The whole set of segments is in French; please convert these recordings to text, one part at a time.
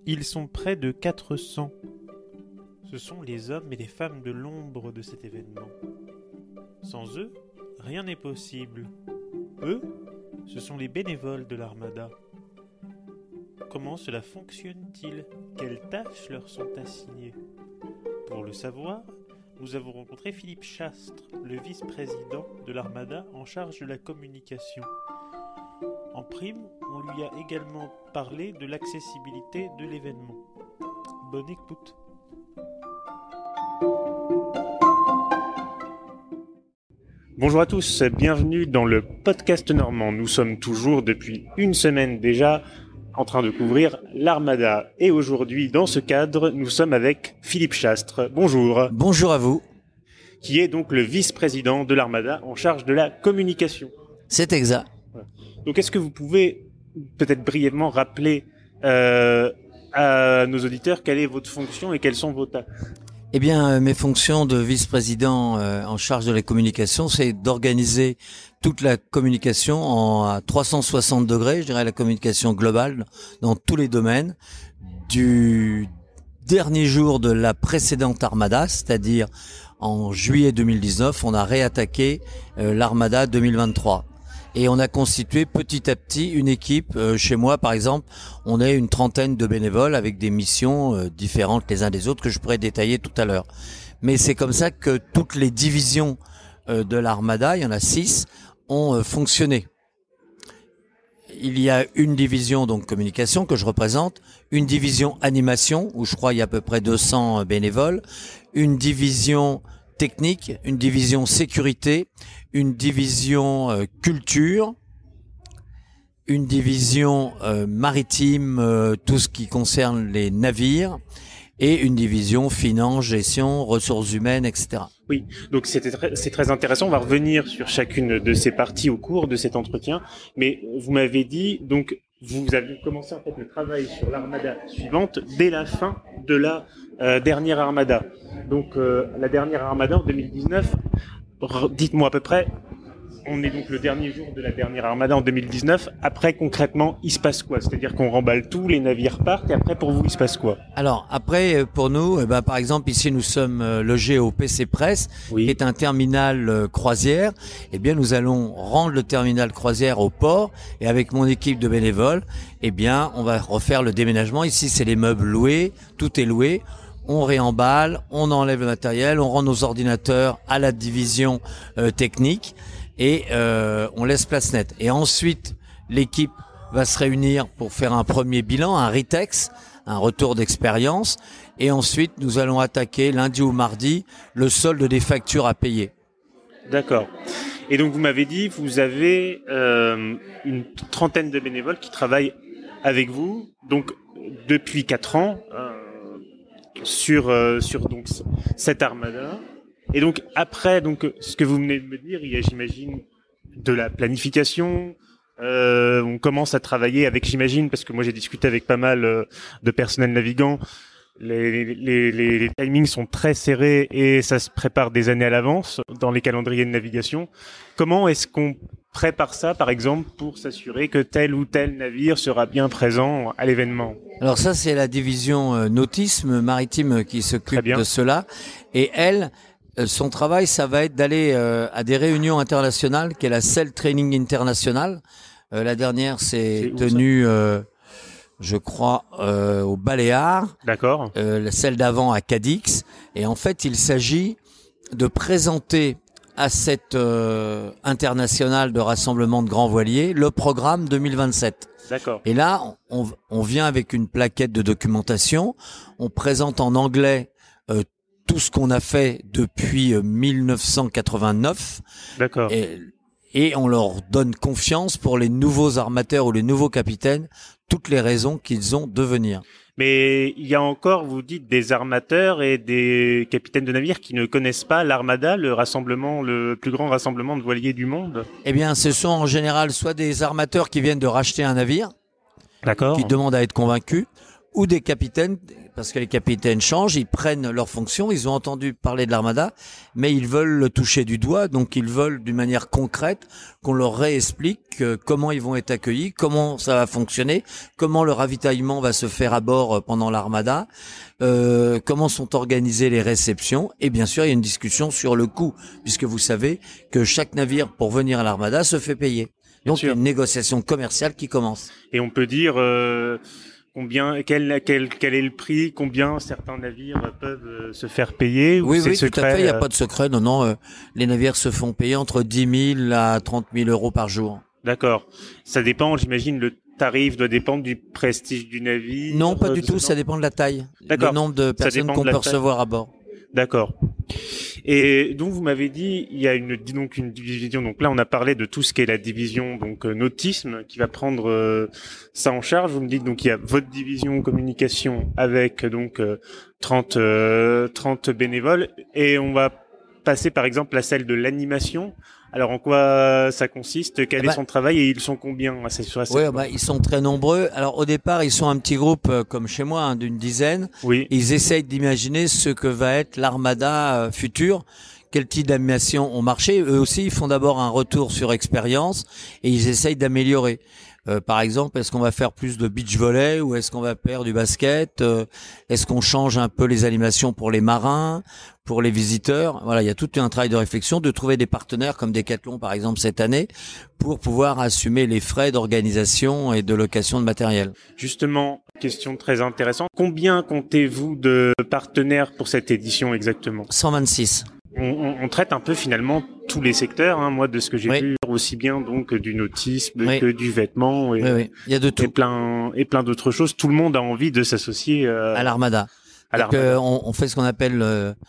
Ils sont près de 400. Ce sont les hommes et les femmes de l'ombre de cet événement. Sans eux, rien n'est possible. Eux, ce sont les bénévoles de l'Armada. Comment cela fonctionne-t-il? Quelles tâches leur sont assignées? Pour le savoir, nous avons rencontré Philippe Chastre, le vice-président de l'Armada en charge de la communication. En prime, on lui a également parlé de l'accessibilité de l'événement. Bonne écoute. Bonjour à tous, bienvenue dans le podcast normand. Nous sommes toujours depuis une semaine déjà en train de couvrir l'Armada. Et aujourd'hui, dans ce cadre, nous sommes avec Philippe Chastre. Bonjour. Bonjour à vous. Qui est donc le vice-président de l'Armada en charge de la communication. C'est exact. Donc est-ce que vous pouvez peut-être brièvement rappeler à nos auditeurs quelle est votre fonction et quelles sont vos tâches? Eh bien, mes fonctions de vice-président en charge de la communication, c'est d'organiser toute la communication à 360 degrés, je dirais la communication globale dans tous les domaines, du dernier jour de la précédente Armada, c'est-à-dire en juillet 2019, on a réattaqué l'Armada 2023. Et on a constitué petit à petit une équipe. Chez moi, par exemple, on est une trentaine de bénévoles avec des missions différentes les uns des autres que je pourrais détailler tout à l'heure. Mais c'est comme ça que toutes les divisions de l'Armada, il y en a 6, ont fonctionné. Il y a une division donc communication que je représente, une division animation où je crois il y a à peu près 200 bénévoles, une division technique, une division sécurité, une division culture, une division maritime, tout ce qui concerne les navires, et une division finance, gestion, ressources humaines, etc. Oui, donc c'est très intéressant. On va revenir sur chacune de ces parties au cours de cet entretien. Mais vous m'avez dit, donc, vous avez commencé en fait le travail sur l'Armada suivante dès la fin de la dernière Armada. Donc la dernière Armada en 2019, dites-moi à peu près, on est donc le dernier jour de la dernière Armada en 2019. Après, concrètement, il se passe quoi? C'est-à-dire qu'on remballe tout, les navires partent, et après, pour vous, il se passe quoi? Alors, après, pour nous, par exemple, ici, nous sommes logés au PC Press, oui, qui est un terminal croisière. Eh bien, nous allons rendre le terminal croisière au port, et avec mon équipe de bénévoles, eh bien, on va refaire le déménagement. Ici, c'est les meubles loués, tout est loué. On réemballe, on enlève le matériel, on rend nos ordinateurs à la division technique et on laisse place nette. Et ensuite, l'équipe va se réunir pour faire un premier bilan, un retex, un retour d'expérience. Et ensuite, nous allons attaquer lundi ou mardi le solde des factures à payer. D'accord. Et donc, vous m'avez dit, vous avez une trentaine de bénévoles qui travaillent avec vous, donc depuis 4 ans. Sur donc cette Armada. Et donc après donc ce que vous venez de me dire, il y a, j'imagine, de la planification. On commence à travailler avec, j'imagine, parce que moi j'ai discuté avec pas mal de personnel navigant. Les timings sont très serrés et ça se prépare des années à l'avance dans les calendriers de navigation. Comment est-ce qu'on prépare ça, par exemple, pour s'assurer que tel ou tel navire sera bien présent à l'événement? Alors ça, c'est la division nautisme maritime qui s'occupe de cela. Et elle, son travail, ça va être d'aller à des réunions internationales, qui est la Sail Training International. La dernière s'est tenue, je crois, au Baléares. D'accord. Celle d'avant à Cadix. Et en fait, il s'agit de présenter à cette internationale de rassemblement de grands voiliers le programme 2027. D'accord. Et là, on vient avec une plaquette de documentation, on présente en anglais tout ce qu'on a fait depuis 1989. D'accord. Et on leur donne confiance pour les nouveaux armateurs ou les nouveaux capitaines, toutes les raisons qu'ils ont de venir. Mais il y a encore, vous dites, des armateurs et des capitaines de navires qui ne connaissent pas l'Armada, le plus grand rassemblement de voiliers du monde. Eh bien, ce sont en général soit des armateurs qui viennent de racheter un navire, d'accord, qui demandent à être convaincus, ou des capitaines parce que les capitaines changent, ils prennent leurs fonctions, ils ont entendu parler de l'Armada, mais ils veulent le toucher du doigt, donc ils veulent d'une manière concrète qu'on leur réexplique comment ils vont être accueillis, comment ça va fonctionner, comment le ravitaillement va se faire à bord pendant l'Armada, comment sont organisées les réceptions, et bien sûr il y a une discussion sur le coût, puisque vous savez que chaque navire pour venir à l'Armada se fait payer. Donc il y a une négociation commerciale qui commence. Et on peut dire quel est le prix, combien certains navires peuvent se faire payer, ou oui, c'est secret, tout à fait, il n'y a pas de secret. Non, les navires se font payer entre 10 000 à 30 000 euros par jour. D'accord. Ça dépend, j'imagine, le tarif doit dépendre du prestige du navire. Non, pas du tout, ça dépend de la taille. D'accord. Le nombre de personnes qu'on peut recevoir à bord. D'accord. Et donc vous m'avez dit il y a une division. Donc là on a parlé de tout ce qui est la division nautisme qui va prendre ça en charge. Vous me dites donc il y a votre division communication avec 30 bénévoles, et on va passer par exemple à celle de l'animation. Alors en quoi ça consiste? Quel est son travail, et ils sont combien à cette ils sont très nombreux. Alors au départ, ils sont un petit groupe comme chez moi, d'une dizaine. Oui. Ils essayent d'imaginer ce que va être l'Armada future, quel type d'animation ont marché. Eux aussi, ils font d'abord un retour sur expérience et ils essayent d'améliorer. Par exemple, est-ce qu'on va faire plus de beach volley ou est-ce qu'on va faire du basket? Est-ce qu'on change un peu les animations pour les marins, pour les visiteurs? Voilà, il y a tout un travail de réflexion, de trouver des partenaires comme Decathlon par exemple cette année pour pouvoir assumer les frais d'organisation et de location de matériel. Justement, question très intéressante. Combien comptez-vous de partenaires pour cette édition exactement? 126. On traite un peu finalement tous les secteurs, hein, moi de ce que j'ai vu, aussi bien donc du nautisme que du vêtement, et, il y a de tout, et plein d'autres choses. Tout le monde a envie de s'associer à l'Armada. On fait ce qu'on appelle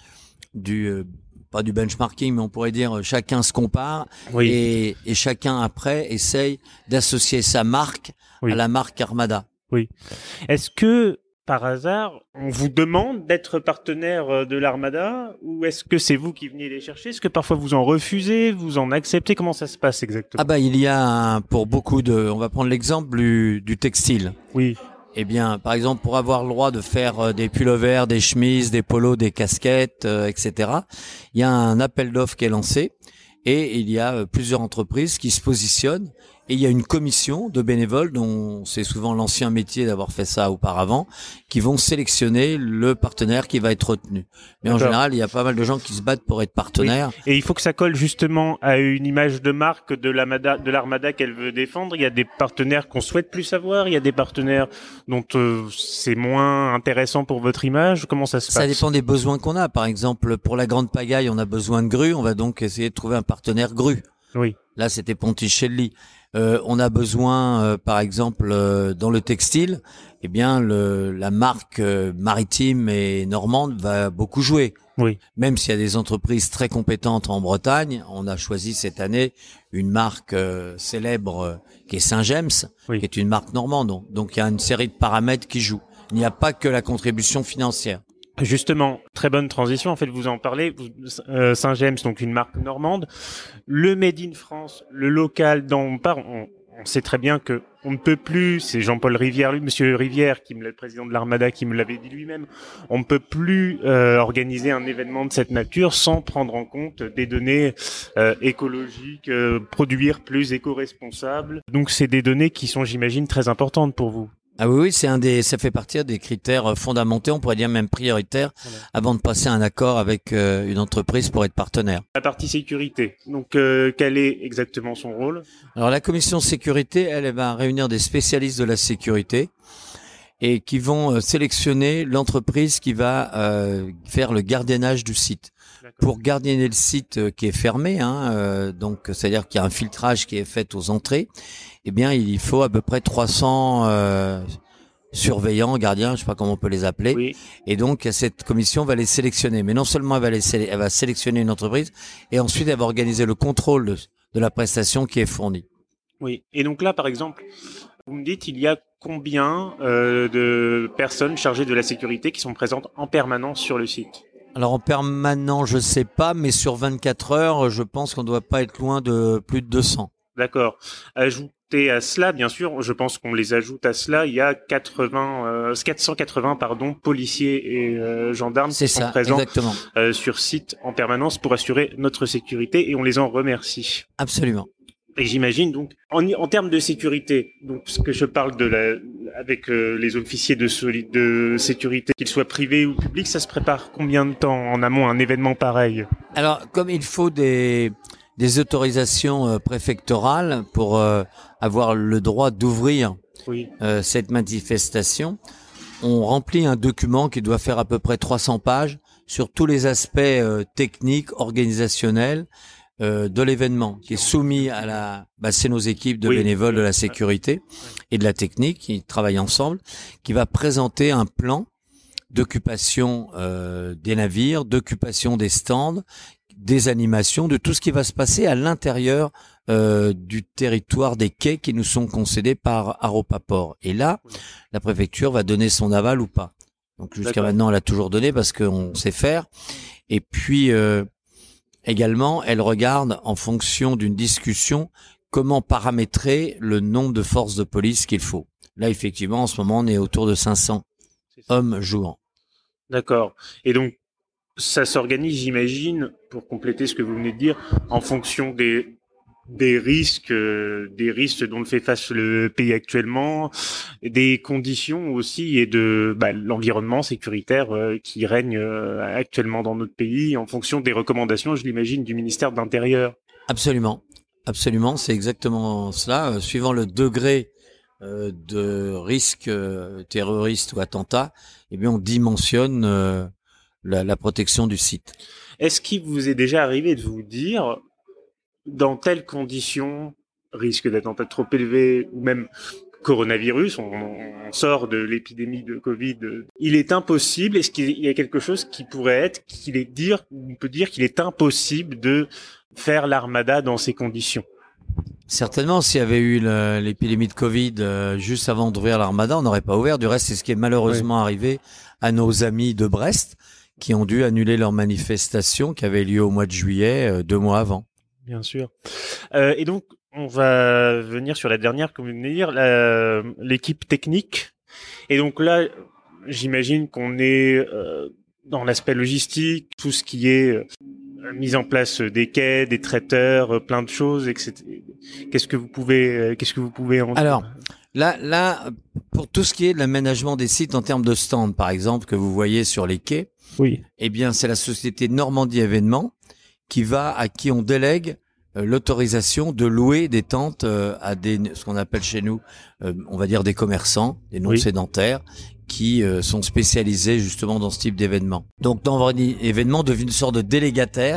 pas du benchmarking, mais on pourrait dire chacun se compare, et chacun après essaye d'associer sa marque à la marque Armada. Oui. Est-ce que par hasard, on vous demande d'être partenaire de l'Armada, ou est-ce que c'est vous qui venez les chercher? Est-ce que parfois vous en refusez, vous en acceptez? Comment ça se passe exactement? Il y a pour beaucoup on va prendre l'exemple du textile. Oui. Eh bien, par exemple, pour avoir le droit de faire des pullovers, des chemises, des polos, des casquettes, etc., il y a un appel d'offres qui est lancé, et il y a plusieurs entreprises qui se positionnent. Et il y a une commission de bénévoles, dont c'est souvent l'ancien métier d'avoir fait ça auparavant, qui vont sélectionner le partenaire qui va être retenu. Mais en général, il y a pas mal de gens qui se battent pour être partenaires. Oui. Et il faut que ça colle justement à une image de marque de l'Armada qu'elle veut défendre. Il y a des partenaires qu'on souhaite plus avoir, il y a des partenaires dont c'est moins intéressant pour votre image. Comment ça se passe? Ça dépend des besoins qu'on a. Par exemple, pour la grande pagaille, on a besoin de grues. On va donc essayer de trouver un partenaire grue. Oui. Là, c'était Ponticelli. On a besoin, par exemple, dans le textile, eh bien, la marque maritime et normande va beaucoup jouer. Oui. Même s'il y a des entreprises très compétentes en Bretagne, on a choisi cette année une marque célèbre qui est Saint-James, qui est une marque normande. Donc, il y a une série de paramètres qui jouent. Il n'y a pas que la contribution financière. Justement, très bonne transition. En fait, vous en parlez. Saint-James, donc une marque normande. Le Made in France, le local dont on parle, on sait très bien que on ne peut plus. C'est Jean-Paul Rivière, Monsieur Rivière, le président de l'Armada, qui me l'avait dit lui-même. On ne peut plus organiser un événement de cette nature sans prendre en compte des données écologiques, produire plus éco-responsable. Donc, c'est des données qui sont, j'imagine, très importantes pour vous. Ah oui, ça fait partie des critères fondamentaux, on pourrait dire même prioritaires, avant de passer un accord avec une entreprise pour être partenaire. La partie sécurité, donc quel est exactement son rôle? Alors la commission sécurité, elle va réunir des spécialistes de la sécurité et qui vont sélectionner l'entreprise qui va faire le gardiennage du site. Pour gardienner le site qui est fermé, donc c'est-à-dire qu'il y a un filtrage qui est fait aux entrées, eh bien il faut à peu près 300 surveillants, gardiens, je sais pas comment on peut les appeler. Oui. Et donc cette commission va les sélectionner. Mais non seulement elle va sélectionner une entreprise, et ensuite elle va organiser le contrôle de la prestation qui est fournie. Oui. Et donc là, par exemple, vous me dites, il y a combien de personnes chargées de la sécurité qui sont présentes en permanence sur le site? Alors en permanent, je sais pas, mais sur 24 heures, je pense qu'on doit pas être loin de plus de 200. D'accord. Ajouté à cela, bien sûr, je pense qu'on les ajoute à cela, il y a 480 policiers et gendarmes C'est qui sont ça, présents exactement. sur site en permanence pour assurer notre sécurité et on les en remercie. Absolument. Et j'imagine donc, en termes de sécurité, donc ce que je parle avec les officiers de sécurité, qu'ils soient privés ou publics, ça se prépare combien de temps en amont un événement pareil? Alors, comme il faut des autorisations préfectorales pour avoir le droit d'ouvrir Oui, cette manifestation, on remplit un document qui doit faire à peu près 300 pages sur tous les aspects techniques, organisationnels de l'événement, qui est soumis à c'est nos équipes de bénévoles de la sécurité et de la technique qui travaillent ensemble, qui va présenter un plan d'occupation des navires, d'occupation des stands, des animations, de tout ce qui va se passer à l'intérieur du territoire des quais qui nous sont concédés par Aropaport. Et là, la préfecture va donner son aval ou pas. Donc jusqu'à maintenant, elle a toujours donné parce qu'on sait faire. Et puis également, elle regarde en fonction d'une discussion comment paramétrer le nombre de forces de police qu'il faut. Là, effectivement, en ce moment, on est autour de 500 hommes jouant. D'accord. Et donc, ça s'organise, j'imagine, pour compléter ce que vous venez de dire, en fonction des risques dont fait face le pays actuellement, des conditions aussi et de l'environnement sécuritaire qui règne actuellement dans notre pays, en fonction des recommandations, je l'imagine, du ministère de l'Intérieur. Absolument, absolument, c'est exactement cela. Suivant le degré de risque terroriste ou attentat, eh bien on dimensionne la protection du site. Est-ce qu'il vous est déjà arrivé de vous dire, dans telles conditions, risque d'attentat trop élevé, ou même coronavirus, on sort de l'épidémie de Covid, il est impossible, est-ce qu'il y a quelque chose qui pourrait être, on peut dire qu'il est impossible de faire l'armada dans ces conditions? Certainement, s'il y avait eu l'épidémie de Covid juste avant d'ouvrir l'armada, on n'aurait pas ouvert. Du reste, c'est ce qui est malheureusement arrivé à nos amis de Brest, qui ont dû annuler leur manifestation qui avait lieu au mois de juillet, 2 mois avant. Bien sûr. Et donc, on va venir sur la dernière, comme vous venez de dire, l'équipe technique. Et donc là, j'imagine qu'on est dans l'aspect logistique, tout ce qui est mise en place des quais, des traiteurs, plein de choses, etc. Qu'est-ce que vous pouvez en dire? Alors, là, pour tout ce qui est de l'aménagement des sites en termes de stands, par exemple, que vous voyez sur les quais, oui. Eh bien, c'est la société Normandie Événements à qui on délègue l'autorisation de louer des tentes à ce qu'on appelle chez nous, on va dire des commerçants, des non-sédentaires, qui sont spécialisés justement dans ce type d'événement. Donc, Normandie Événements devient une sorte de délégataire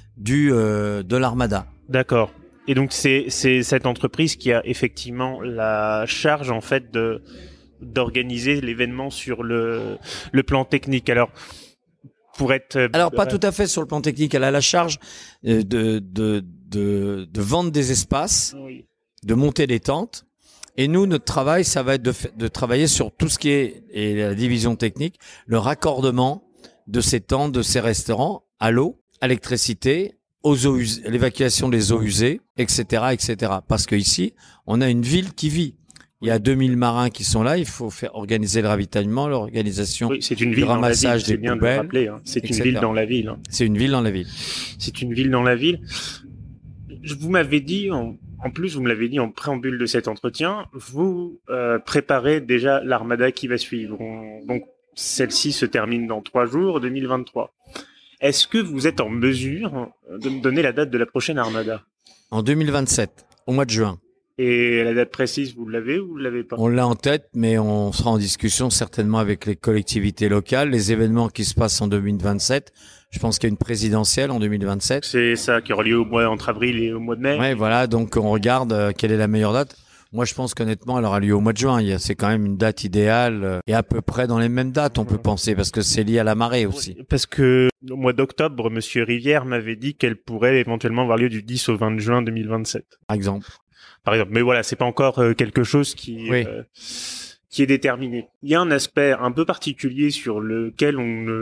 de l'Armada. D'accord. Et donc, c'est cette entreprise qui a effectivement la charge, en fait, d'organiser l'événement sur le plan technique. Alors, pas tout à fait sur le plan technique. Elle a la charge de vendre des espaces, de monter des tentes. Et nous, notre travail, ça va être de travailler sur tout ce qui est, et la division technique, le raccordement de ces tentes, de ces restaurants à l'eau, à l'électricité, l'évacuation des eaux usées, etc., etc. Parce que ici, on a une ville qui vit. Il y a 2000 marins qui sont là. Il faut organiser le ravitaillement, l'organisation du ramassage des poubelles. C'est une ville dans la ville. C'est une ville dans la ville. C'est une ville dans la ville. Vous m'avez dit, en plus, vous me l'avez dit en préambule de cet entretien, vous préparez déjà l'armada qui va suivre. Donc, celle-ci se termine dans 3 jours, 2023. Est-ce que vous êtes en mesure de me donner la date de la prochaine armada? En 2027, au mois de juin. Et la date précise, vous l'avez ou vous l'avez pas? On l'a en tête, mais on sera en discussion certainement avec les collectivités locales, les événements qui se passent en 2027. Je pense qu'il y a une présidentielle en 2027. C'est ça, qui aura lieu entre avril et au mois de mai. Ouais, voilà, donc on regarde quelle est la meilleure date. Moi, je pense qu'honnêtement, elle aura lieu au mois de juin. C'est quand même une date idéale et à peu près dans les mêmes dates, on peut penser, parce que c'est lié à la marée aussi. Parce que au mois d'octobre, Monsieur Rivière m'avait dit qu'elle pourrait éventuellement avoir lieu du 10 au 20 juin 2027. Par exemple. Mais voilà, c'est pas encore quelque chose qui est déterminé. Il y a un aspect un peu particulier sur lequel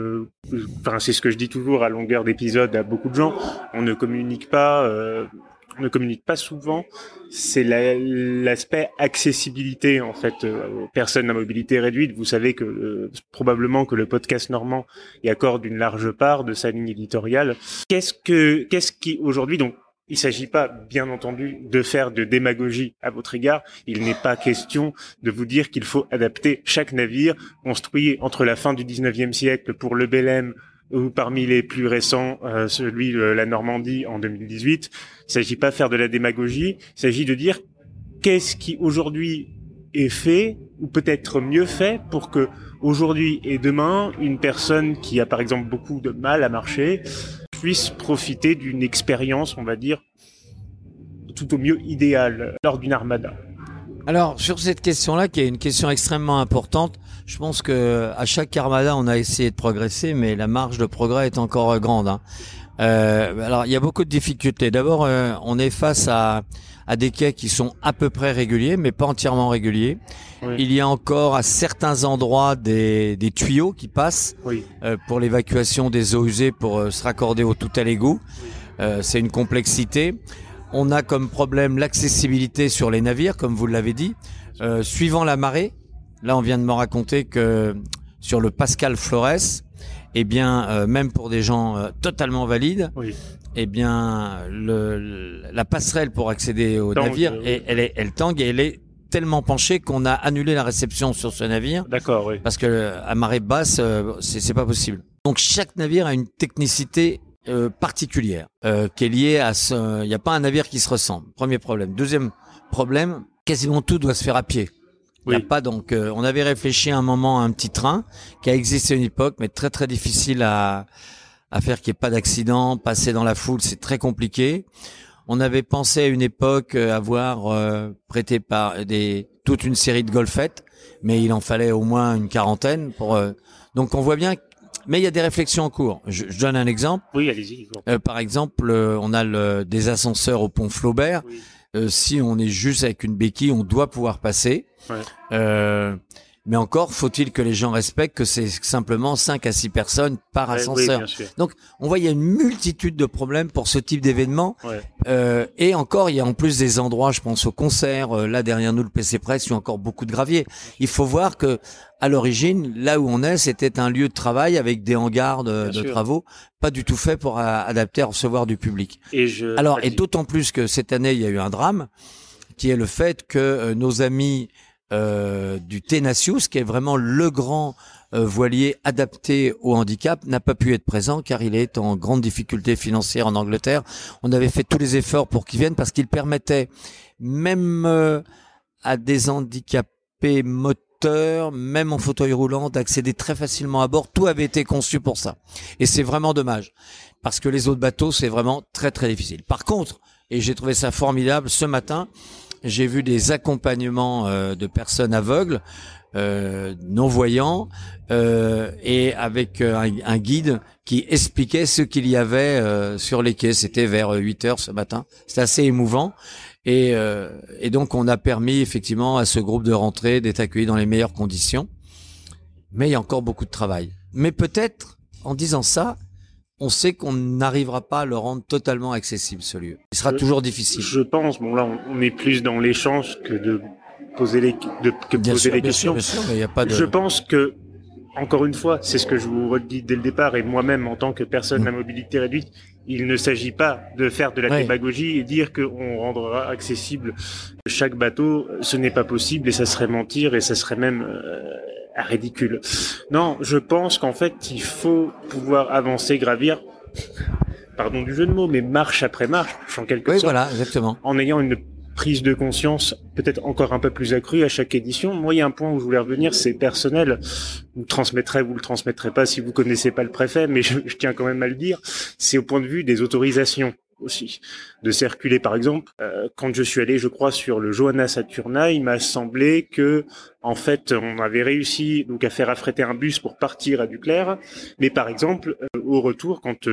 c'est ce que je dis toujours à longueur d'épisode à beaucoup de gens, on ne communique pas ne communique pas souvent, c'est l'aspect accessibilité en fait aux personnes à mobilité réduite. Vous savez que probablement que le podcast normand y accorde une large part de sa ligne éditoriale. Qu'est-ce qui aujourd'hui, donc il s'agit pas, bien entendu, de faire de démagogie à votre égard. Il n'est pas question de vous dire qu'il faut adapter chaque navire construit entre la fin du 19e siècle pour le Belém ou parmi les plus récents, celui de la Normandie en 2018. Il s'agit pas de faire de la démagogie. Il s'agit de dire qu'est-ce qui aujourd'hui est fait ou peut-être mieux fait pour que aujourd'hui et demain, une personne qui a par exemple beaucoup de mal à marcher puisse profiter d'une expérience, on va dire, tout au mieux idéale lors d'une armada. Alors, sur cette question-là, qui est une question extrêmement importante, je pense que à chaque armada, on a essayé de progresser, mais la marge de progrès est encore grande. Alors, il y a beaucoup de difficultés. D'abord, on est face à des quais qui sont à peu près réguliers, mais pas entièrement réguliers. Oui. Il y a encore à certains endroits des tuyaux qui passent pour l'évacuation des eaux usées pour se raccorder au tout à l'égout. C'est une complexité. On a comme problème l'accessibilité sur les navires, comme vous l'avez dit, suivant la marée. Là, on vient de me raconter que sur le Pascal Flores, eh bien, même pour des gens totalement valides, eh bien, la passerelle pour accéder au navire, elle tangue et elle est tellement penchée qu'on a annulé la réception sur ce navire. D'accord, oui. Parce que à marée basse, c'est pas possible. Donc chaque navire a une technicité particulière qui est liée à ce. Il n'y a pas un navire qui se ressemble. Premier problème. Deuxième problème, quasiment tout doit se faire à pied. Il n'y a pas donc. On avait réfléchi à un moment à un petit train qui a existé à une époque, mais très très difficile à faire qu'il n'y ait pas d'accident. Passer dans la foule, c'est très compliqué. On avait pensé à une époque avoir prêté par toute une série de golfettes, mais il en fallait au moins une quarantaine pour. Donc on voit bien. Mais il y a des réflexions en cours. Je donne un exemple. Oui, allez-y. Par exemple, on a des ascenseurs au pont Flaubert. Oui. Si on est juste avec une béquille, on doit pouvoir passer. Ouais. Mais encore, faut-il que les gens respectent que c'est simplement 5 à 6 personnes par ascenseur. Oui, donc, on voit, il y a une multitude de problèmes pour ce type d'événement. Ouais. Et encore, il y a en plus des endroits, je pense au concert, là derrière nous, le PC Press, il y a encore beaucoup de graviers. Il faut voir que, à l'origine, là où on est, c'était un lieu de travail avec des hangars de travaux, pas du tout fait pour adapter à recevoir du public. Et d'autant plus que cette année, il y a eu un drame, qui est le fait que nos amis du Tenasius, qui est vraiment le grand voilier adapté au handicap, n'a pas pu être présent car il est en grande difficulté financière en Angleterre. On avait fait tous les efforts pour qu'il vienne parce qu'il permettait même à des handicapés moteurs, même en fauteuil roulant, d'accéder très facilement à bord. Tout avait été conçu pour ça. Et c'est vraiment dommage parce que les autres bateaux, c'est vraiment très très difficile. Par contre, et j'ai trouvé ça formidable, ce matin, j'ai vu des accompagnements de personnes aveugles, non-voyants, et avec un guide qui expliquait ce qu'il y avait sur les quais. C'était vers 8h ce matin. C'était assez émouvant. Et donc, on a permis effectivement à ce groupe de rentrer, d'être accueilli dans les meilleures conditions. Mais il y a encore beaucoup de travail. Mais peut-être, en disant ça, on sait qu'on n'arrivera pas à le rendre totalement accessible, ce lieu. Il sera toujours difficile. Je pense, bon là, on est plus dans l'échange que de poser les questions. Bien sûr, mais y a pas de... Je pense que, encore une fois, c'est ce que je vous redis dès le départ, et moi-même, en tant que personne à mobilité réduite, il ne s'agit pas de faire de la démagogie et dire qu'on rendra accessible chaque bateau. Ce n'est pas possible et ça serait mentir et ça serait même... ridicule. Non, je pense qu'en fait, il faut pouvoir avancer, gravir, pardon du jeu de mots, mais marche après marche, en quelque sorte. Oui, voilà, exactement. En ayant une prise de conscience peut-être encore un peu plus accrue à chaque édition. Moi, il y a un point où je voulais revenir, c'est personnel. Vous le transmettrez pas si vous connaissez pas le préfet, mais je tiens quand même à le dire. C'est au point de vue des autorisations aussi de circuler. Par exemple, quand je suis allé, je crois, sur le Johanna Saturna, il m'a semblé que en fait on avait réussi donc à faire affréter un bus pour partir à Duclair, mais par exemple au retour quand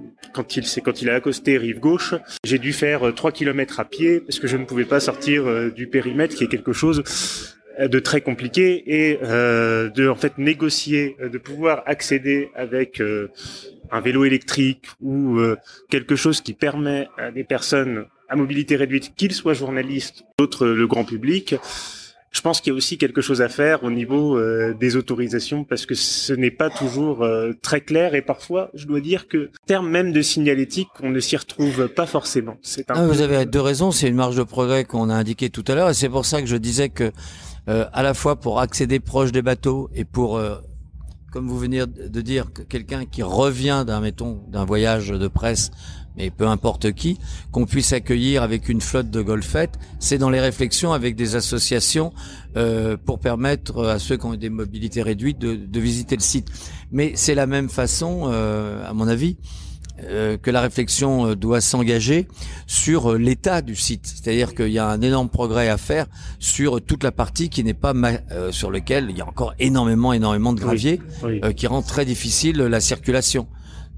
il a accosté rive gauche, j'ai dû faire 3 kilomètres à pied parce que je ne pouvais pas sortir du périmètre, qui est quelque chose de très compliqué, et de en fait négocier, de pouvoir accéder avec un vélo électrique ou quelque chose qui permet à des personnes à mobilité réduite, qu'ils soient journalistes, d'autres le grand public, je pense qu'il y a aussi quelque chose à faire au niveau des autorisations parce que ce n'est pas toujours très clair et parfois, je dois dire que en termes même de signalétique, on ne s'y retrouve pas forcément. Vous avez deux raisons, c'est une marge de progrès qu'on a indiquée tout à l'heure et c'est pour ça que je disais que à la fois pour accéder proche des bateaux et pour comme vous venez de dire, que quelqu'un qui revient d'un voyage de presse, mais peu importe qui, qu'on puisse accueillir avec une flotte de golfettes, c'est dans les réflexions avec des associations pour permettre à ceux qui ont des mobilités réduites de visiter le site. Mais c'est la même façon, à mon avis, que la réflexion doit s'engager sur l'état du site. C'est-à-dire qu'il y a un énorme progrès à faire sur toute la partie qui n'est pas sur lequel il y a encore énormément de gravier qui rend très difficile la circulation.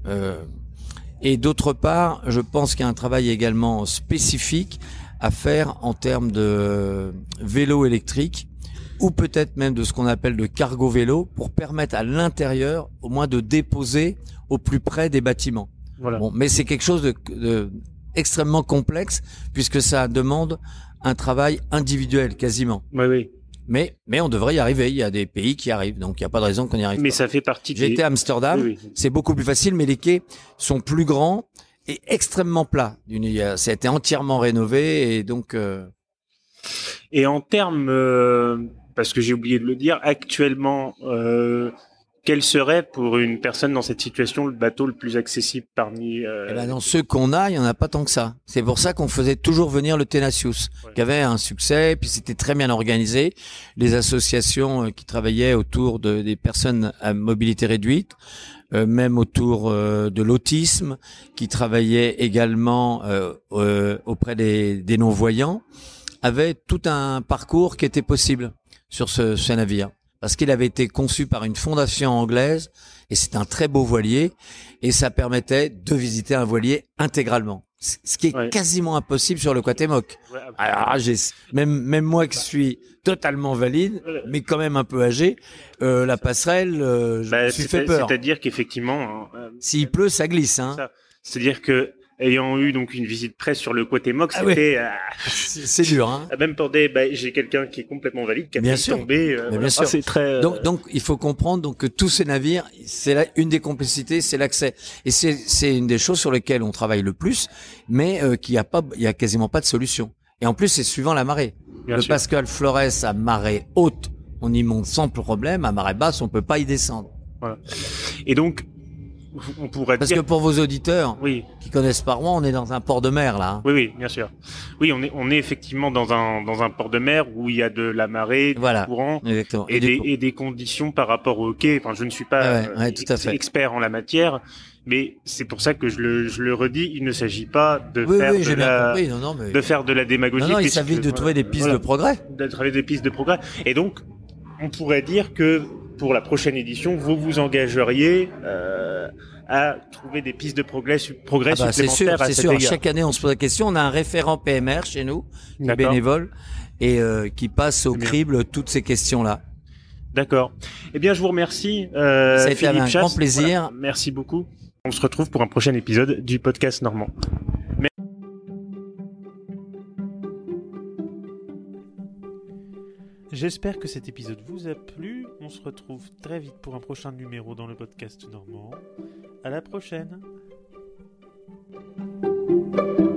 Et d'autre part, je pense qu'il y a un travail également spécifique à faire en termes de vélo électrique ou peut-être même de ce qu'on appelle de cargo vélo pour permettre à l'intérieur au moins de déposer au plus près des bâtiments. Voilà. Bon, mais c'est quelque chose de extrêmement complexe puisque ça demande un travail individuel quasiment. Oui. Mais on devrait y arriver. Il y a des pays qui arrivent, donc il n'y a pas de raison qu'on y arrive pas. Mais ça fait partie. J'ai été à Amsterdam, c'est beaucoup plus facile, mais les quais sont plus grands et extrêmement plats. Ça a été entièrement rénové et donc. Et en termes, parce que j'ai oublié de le dire, actuellement. Quel serait pour une personne dans cette situation le bateau le plus accessible parmi dans ceux qu'on a, il y en a pas tant que ça. C'est pour ça qu'on faisait toujours venir le Tenacious, qui avait un succès, puis c'était très bien organisé. Les associations qui travaillaient autour des personnes à mobilité réduite, même autour de l'autisme, qui travaillaient également auprès des non-voyants, avaient tout un parcours qui était possible sur ce navire. Parce qu'il avait été conçu par une fondation anglaise et c'est un très beau voilier et ça permettait de visiter un voilier intégralement. Ce qui est quasiment impossible sur le Quatemoc. Alors, même moi qui suis totalement valide, mais quand même un peu âgé, la passerelle, je me suis fait peur. C'est-à-dire qu'effectivement, s'il pleut, ça glisse. Hein. C'est-à-dire que ayant eu donc une visite presse sur le Quatemoc, c'était c'est dur. Hein. Même pour j'ai quelqu'un qui est complètement valide qui a tombé. Bien sûr. C'est très. Donc il faut comprendre que tous ces navires, c'est une des complicités, c'est l'accès. Et c'est une des choses sur lesquelles on travaille le plus, mais il y a quasiment pas de solution. Et en plus, c'est suivant la marée. Pascal Flores à marée haute, on y monte sans problème. À marée basse, on peut pas y descendre. Voilà. Et donc. On pourrait Parce que pour vos auditeurs qui connaissent pas Rouen, on est dans un port de mer là. Hein. Oui, bien sûr. Oui, on est effectivement dans un port de mer où il y a de la marée, du courant et des conditions par rapport au quai. Enfin, je ne suis pas expert en la matière, mais c'est pour ça que je le redis, il ne s'agit pas de faire de la démagogie. Non, il s'agit de trouver des pistes de progrès. De trouver des pistes de progrès. Et donc, on pourrait dire que pour la prochaine édition, vous vous engageriez à trouver des pistes de progrès supplémentaires. C'est sûr. Chaque année, on se pose la question. On a un référent PMR chez nous, bénévole, et qui passe au crible toutes ces questions-là. D'accord. Eh bien, je vous remercie. Ça a été un grand plaisir. Voilà, merci beaucoup. On se retrouve pour un prochain épisode du podcast Normand. J'espère que cet épisode vous a plu. On se retrouve très vite pour un prochain numéro dans le podcast Normand. À la prochaine.